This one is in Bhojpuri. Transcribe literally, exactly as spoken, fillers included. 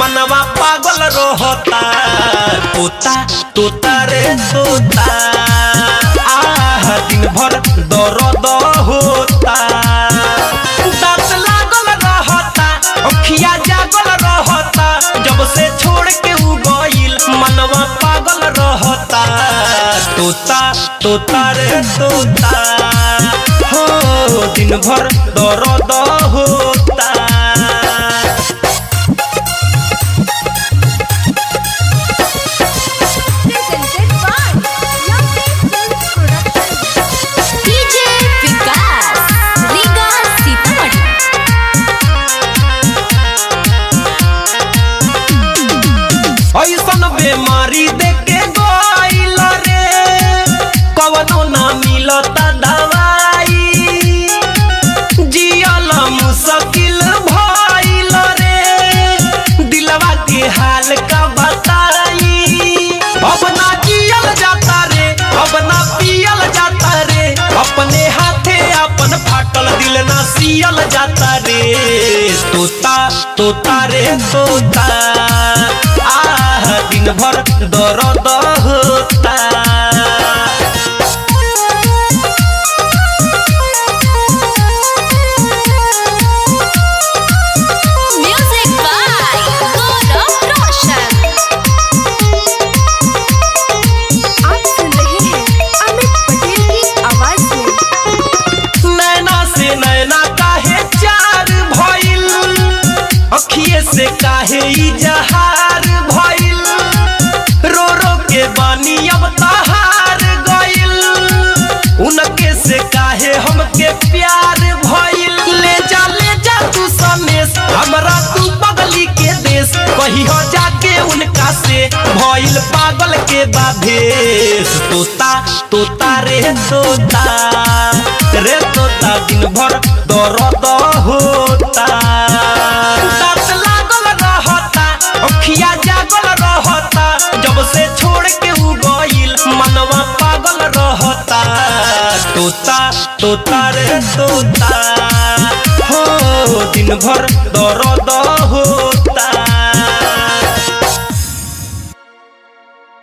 मनवा पागल रहता। तोता तोता रे तोता आह दिन भर दर्द होता। दांत लागल रहता अखिया जागल रहता। जब से छोड़ के उ गइल मनवा पागल रहता। तोता तोता रे तोता हो दिन भर दर्द होता। ऐसन बेमारी देके गइल रे कवनो ना मिलता दवाई। जियल मुश्किल भइल रे दिलवा के हाल का बताई। अब ना जियल जाता रे अब ना पियल जाता रे। अपने हाथे अपन फाटल दिल ना सियल जाता रे। तोता तोता रे तोता दिन भर दर्द होता। Music by Gaurav Roshan. आप सुन रहे हैं अमित पटेल की आवाज में। नैना से नैना काहे चार भइल अखिए से काहे इजहार भइल। रो रो के बानी अब तहार गइल उनके से काहे हमके प्यार भइल। ले जा ले जा तू सनेस हमरा तू बगली के देश। कही हो जाके उनका से भइल पागल के बाभेस। तोता तोता रे तोता रे तोता दिन भर दर्द होता। दांत लागल रहता अखिया जागल रहता। जब से छोड़ के उ गइल मनवा पागल रहता। तोता तोता रे तोता हो दिन भर दर्द